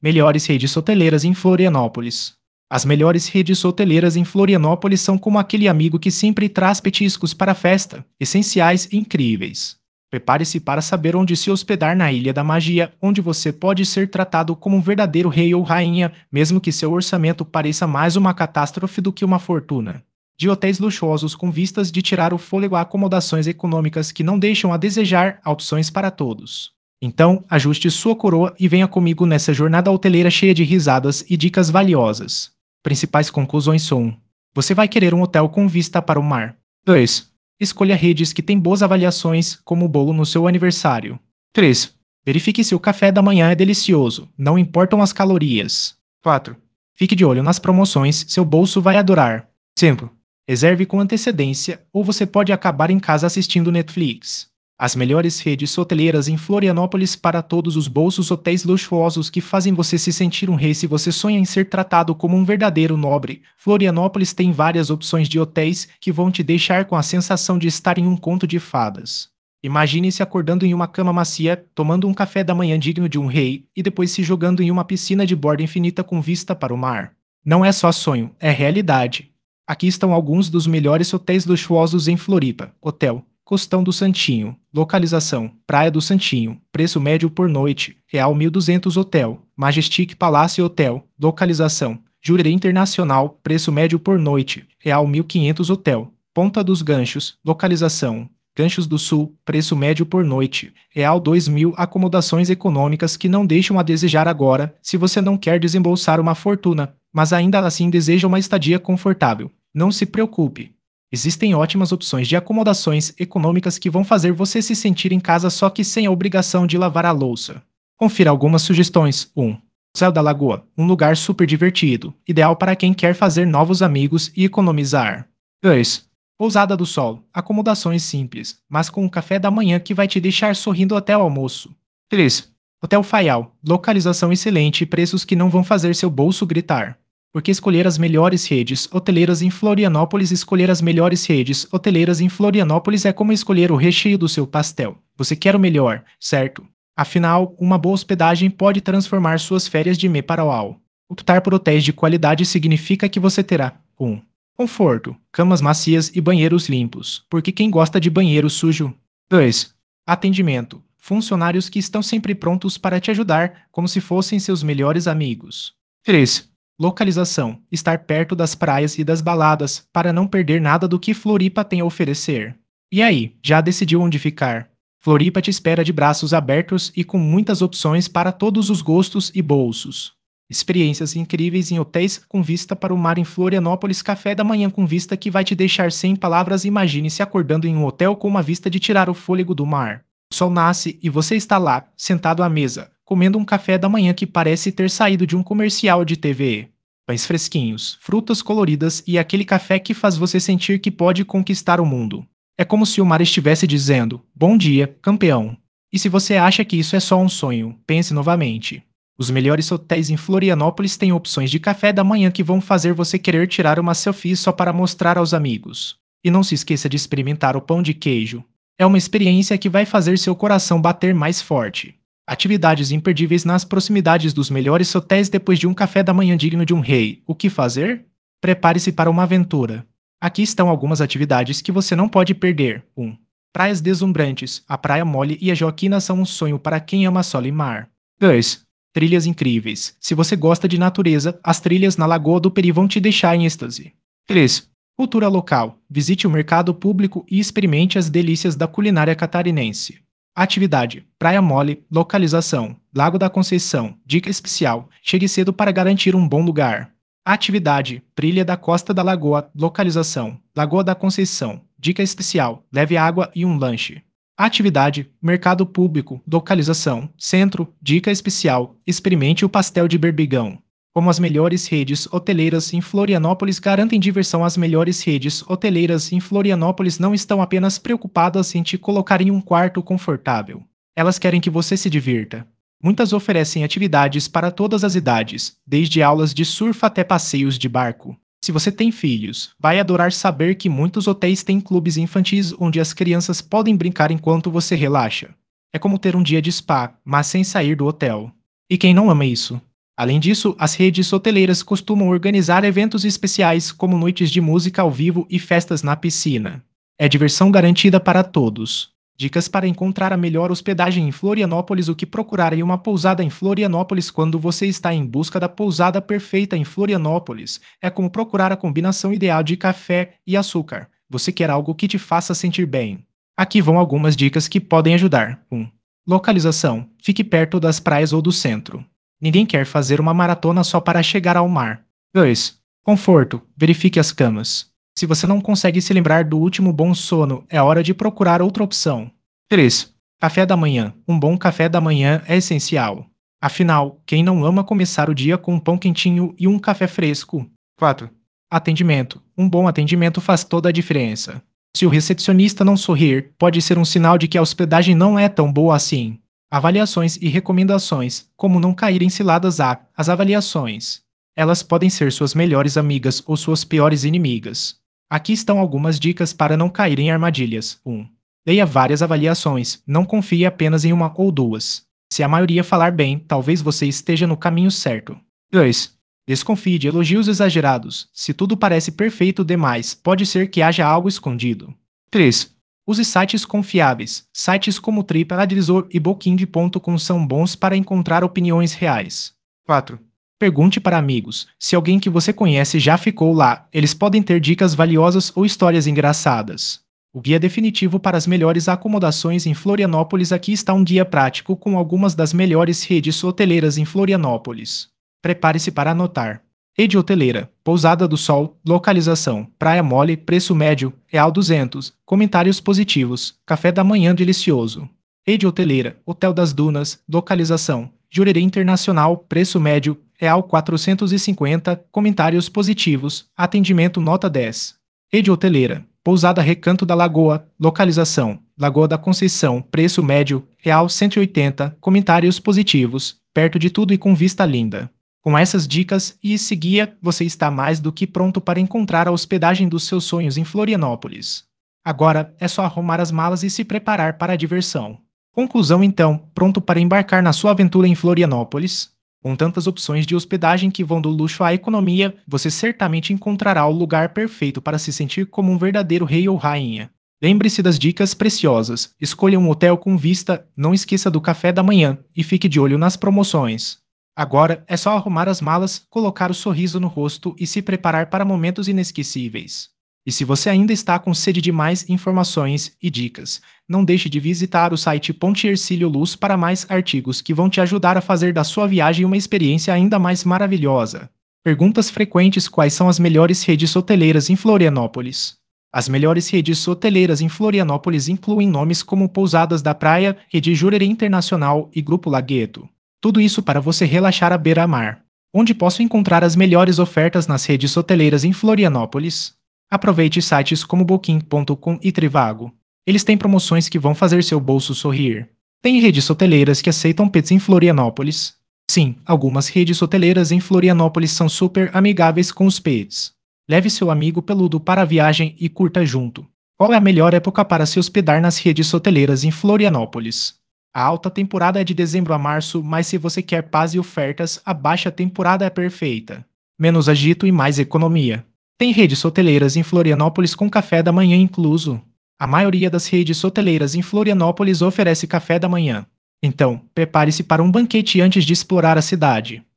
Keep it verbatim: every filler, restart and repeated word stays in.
Melhores redes hoteleiras em Florianópolis. As melhores redes hoteleiras em Florianópolis são como aquele amigo que sempre traz petiscos para a festa, essenciais e incríveis. Prepare-se para saber onde se hospedar na Ilha da Magia, onde você pode ser tratado como um verdadeiro rei ou rainha, mesmo que seu orçamento pareça mais uma catástrofe do que uma fortuna. De hotéis luxuosos com vistas de tirar o fôlego a acomodações econômicas que não deixam a desejar, há opções para todos. Então, ajuste sua coroa e venha comigo nessa jornada hoteleira cheia de risadas e dicas valiosas. Principais conclusões são: você vai querer um hotel com vista para o mar. dois. Escolha redes que têm boas avaliações, como o bolo no seu aniversário. três. Verifique se o café da manhã é delicioso, não importam as calorias. quatro. Fique de olho nas promoções, seu bolso vai adorar. cinco. Reserve com antecedência, ou você pode acabar em casa assistindo Netflix. As melhores redes hoteleiras em Florianópolis para todos os bolsos, hotéis luxuosos que fazem você se sentir um rei se você sonha em ser tratado como um verdadeiro nobre. Florianópolis tem várias opções de hotéis que vão te deixar com a sensação de estar em um conto de fadas. Imagine-se acordando em uma cama macia, tomando um café da manhã digno de um rei e depois se jogando em uma piscina de borda infinita com vista para o mar. Não é só sonho, é realidade. Aqui estão alguns dos melhores hotéis luxuosos em Floripa. Hotel Costão do Santinho. Localização: Praia do Santinho. Preço médio por noite: real mil e duzentos. Hotel Majestic Palace Hotel. Localização: Jurerê Internacional. Preço médio por noite: real mil e quinhentos. Hotel Ponta dos Ganchos. Localização: Ganchos do Sul. Preço médio por noite: real dois mil. Acomodações econômicas que não deixam a desejar agora, se você não quer desembolsar uma fortuna, mas ainda assim deseja uma estadia confortável. Não se preocupe. Existem ótimas opções de acomodações econômicas que vão fazer você se sentir em casa, só que sem a obrigação de lavar a louça. Confira algumas sugestões. um. Céu da Lagoa, um lugar super divertido, ideal para quem quer fazer novos amigos e economizar. dois. Pousada do Sol, acomodações simples, mas com um café da manhã que vai te deixar sorrindo até o almoço. três. Hotel Faial, localização excelente e preços que não vão fazer seu bolso gritar. Porque escolher as melhores redes hoteleiras em Florianópolis Escolher as melhores redes hoteleiras em Florianópolis é como escolher o recheio do seu pastel. Você quer o melhor, certo? Afinal, uma boa hospedagem pode transformar suas férias de me para uau. Optar por hotéis de qualidade significa que você terá um. Conforto, camas macias e banheiros limpos, porque quem gosta de banheiro sujo? dois. Atendimento, funcionários que estão sempre prontos para te ajudar, como se fossem seus melhores amigos. três. Localização, estar perto das praias e das baladas, para não perder nada do que Floripa tem a oferecer. E aí, já decidiu onde ficar? Floripa te espera de braços abertos e com muitas opções para todos os gostos e bolsos. Experiências incríveis em hotéis com vista para o mar em Florianópolis. Café da manhã com vista que vai te deixar sem palavras. Imagine-se acordando em um hotel com uma vista de tirar o fôlego do mar. O sol nasce e você está lá, sentado à mesa, comendo um café da manhã que parece ter saído de um comercial de T V. Pães fresquinhos, frutas coloridas e aquele café que faz você sentir que pode conquistar o mundo. É como se o mar estivesse dizendo: bom dia, campeão. E se você acha que isso é só um sonho, pense novamente. Os melhores hotéis em Florianópolis têm opções de café da manhã que vão fazer você querer tirar uma selfie só para mostrar aos amigos. E não se esqueça de experimentar o pão de queijo. É uma experiência que vai fazer seu coração bater mais forte. Atividades imperdíveis nas proximidades dos melhores hotéis depois de um café da manhã digno de um rei. O que fazer? Prepare-se para uma aventura. Aqui estão algumas atividades que você não pode perder. um. Praias deslumbrantes. A Praia Mole e a Joaquina são um sonho para quem ama sol e mar. dois. Trilhas incríveis. Se você gosta de natureza, as trilhas na Lagoa do Peri vão te deixar em êxtase. três. Cultura local. Visite o mercado público e experimente as delícias da culinária catarinense. Atividade: Praia Mole. Localização: Lago da Conceição. Dica especial: chegue cedo para garantir um bom lugar. Atividade: Trilha da Costa da Lagoa. Localização: Lagoa da Conceição. Dica especial: leve água e um lanche. Atividade: Mercado Público. Localização: Centro. Dica especial: experimente o pastel de berbigão. Como as melhores redes hoteleiras em Florianópolis garantem diversão, as melhores redes hoteleiras em Florianópolis não estão apenas preocupadas em te colocar em um quarto confortável. Elas querem que você se divirta. Muitas oferecem atividades para todas as idades, desde aulas de surf até passeios de barco. Se você tem filhos, vai adorar saber que muitos hotéis têm clubes infantis onde as crianças podem brincar enquanto você relaxa. É como ter um dia de spa, mas sem sair do hotel. E quem não ama isso? Além disso, as redes hoteleiras costumam organizar eventos especiais, como noites de música ao vivo e festas na piscina. É diversão garantida para todos. Dicas para encontrar a melhor hospedagem em Florianópolis: o que procurar em uma pousada em Florianópolis. Quando você está em busca da pousada perfeita em Florianópolis, é como procurar a combinação ideal de café e açúcar. Você quer algo que te faça sentir bem. Aqui vão algumas dicas que podem ajudar. um. Localização. Fique perto das praias ou do centro. Ninguém quer fazer uma maratona só para chegar ao mar. dois. Conforto. Verifique as camas. Se você não consegue se lembrar do último bom sono, é hora de procurar outra opção. três. Café da manhã. Um bom café da manhã é essencial. Afinal, quem não ama começar o dia com um pão quentinho e um café fresco? quatro. Atendimento. Um bom atendimento faz toda a diferença. Se o recepcionista não sorrir, pode ser um sinal de que a hospedagem não é tão boa assim. Avaliações e recomendações. Como não cair em ciladas A. As avaliações. Elas podem ser suas melhores amigas ou suas piores inimigas. Aqui estão algumas dicas para não cair em armadilhas. um. Leia várias avaliações, não confie apenas em uma ou duas. Se a maioria falar bem, talvez você esteja no caminho certo. dois. Desconfie de elogios exagerados. Se tudo parece perfeito demais, pode ser que haja algo escondido. três. Use sites confiáveis. Sites como TripAdvisor e Booking ponto com são bons para encontrar opiniões reais. quatro. Pergunte para amigos. Se alguém que você conhece já ficou lá, eles podem ter dicas valiosas ou histórias engraçadas. O guia definitivo para as melhores acomodações em Florianópolis. Aqui está um guia prático com algumas das melhores redes hoteleiras em Florianópolis. Prepare-se para anotar. Rede hoteleira, Pousada do Sol, localização, Praia Mole, preço médio, real duzentos, comentários positivos, café da manhã delicioso. Rede hoteleira, Hotel das Dunas, localização, Jurerê Internacional, preço médio, real quatrocentos e cinquenta, comentários positivos, atendimento nota dez. Rede hoteleira, Pousada Recanto da Lagoa, localização, Lagoa da Conceição, preço médio, real cento e oitenta, comentários positivos, perto de tudo e com vista linda. Com essas dicas e esse guia, você está mais do que pronto para encontrar a hospedagem dos seus sonhos em Florianópolis. Agora é só arrumar as malas e se preparar para a diversão. Conclusão então, pronto para embarcar na sua aventura em Florianópolis? Com tantas opções de hospedagem que vão do luxo à economia, você certamente encontrará o lugar perfeito para se sentir como um verdadeiro rei ou rainha. Lembre-se das dicas preciosas, escolha um hotel com vista, não esqueça do café da manhã e fique de olho nas promoções. Agora é só arrumar as malas, colocar o sorriso no rosto e se preparar para momentos inesquecíveis. E se você ainda está com sede de mais informações e dicas, não deixe de visitar o site Ponte Hercílio Luz para mais artigos que vão te ajudar a fazer da sua viagem uma experiência ainda mais maravilhosa. Perguntas frequentes: quais são as melhores redes hoteleiras em Florianópolis? As melhores redes hoteleiras em Florianópolis incluem nomes como Pousadas da Praia, Rede Jurerê Internacional e Grupo Lagueto. Tudo isso para você relaxar à beira-mar. Onde posso encontrar as melhores ofertas nas redes hoteleiras em Florianópolis? Aproveite sites como Booking ponto com e Trivago. Eles têm promoções que vão fazer seu bolso sorrir. Tem redes hoteleiras que aceitam pets em Florianópolis? Sim, algumas redes hoteleiras em Florianópolis são super amigáveis com os pets. Leve seu amigo peludo para a viagem e curta junto. Qual é a melhor época para se hospedar nas redes hoteleiras em Florianópolis? A alta temporada é de dezembro a março, mas se você quer paz e ofertas, a baixa temporada é perfeita. Menos agito e mais economia. Tem redes hoteleiras em Florianópolis com café da manhã incluso. A maioria das redes hoteleiras em Florianópolis oferece café da manhã. Então, prepare-se para um banquete antes de explorar a cidade.